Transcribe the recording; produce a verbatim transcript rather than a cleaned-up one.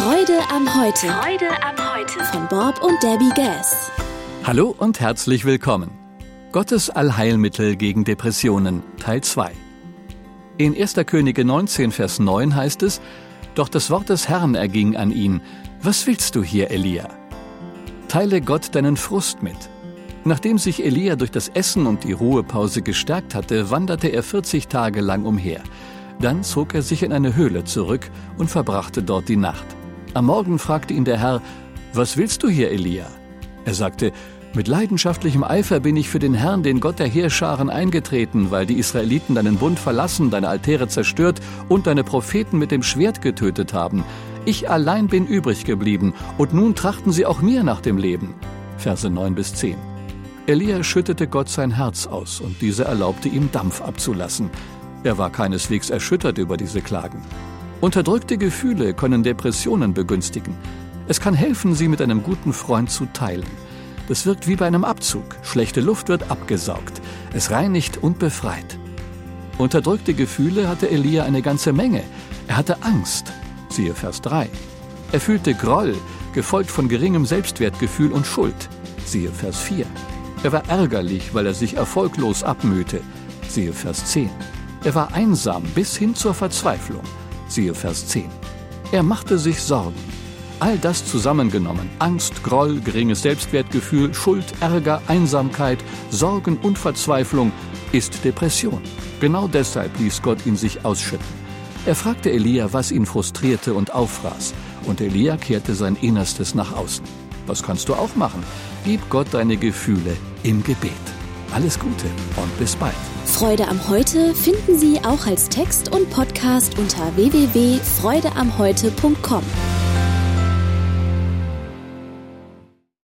Freude am Heute. Freude am Heute. Von Bob und Debbie Gass. Hallo und herzlich willkommen. Gottes Allheilmittel gegen Depressionen, Teil zwei. In erster Könige neunzehn, Vers neun heißt es: Doch das Wort des Herrn erging an ihn. Was willst du hier, Elia? Teile Gott deinen Frust mit. Nachdem sich Elia durch das Essen und die Ruhepause gestärkt hatte, wanderte er vierzig Tage lang umher. Dann zog er sich in eine Höhle zurück und verbrachte dort die Nacht. Am Morgen fragte ihn der Herr: Was willst du hier, Elia? Er sagte: Mit leidenschaftlichem Eifer bin ich für den Herrn, den Gott der Heerscharen, eingetreten, weil die Israeliten deinen Bund verlassen, deine Altäre zerstört und deine Propheten mit dem Schwert getötet haben. Ich allein bin übrig geblieben, und nun trachten sie auch mir nach dem Leben. Verse neun bis zehn. Elia schüttete Gott sein Herz aus, und dieser erlaubte ihm, Dampf abzulassen. Er war keineswegs erschüttert über diese Klagen. Unterdrückte Gefühle können Depressionen begünstigen. Es kann helfen, sie mit einem guten Freund zu teilen. Das wirkt wie bei einem Abzug. Schlechte Luft wird abgesaugt. Es reinigt und befreit. Unterdrückte Gefühle hatte Elia eine ganze Menge. Er hatte Angst. Siehe Vers drei. Er fühlte Groll, gefolgt von geringem Selbstwertgefühl und Schuld. Siehe Vers vier. Er war ärgerlich, weil er sich erfolglos abmühte. Siehe Vers zehn. Er war einsam bis hin zur Verzweiflung. Siehe Vers zehn. Er machte sich Sorgen. All das zusammengenommen, Angst, Groll, geringes Selbstwertgefühl, Schuld, Ärger, Einsamkeit, Sorgen und Verzweiflung, ist Depression. Genau deshalb ließ Gott ihn sich ausschütten. Er fragte Elia, was ihn frustrierte und auffraß, und Elia kehrte sein Innerstes nach außen. Was kannst du auch machen? Gib Gott deine Gefühle im Gebet. Alles Gute und bis bald. Freude am Heute finden Sie auch als Text und Podcast unter w w w punkt freude am heute punkt com.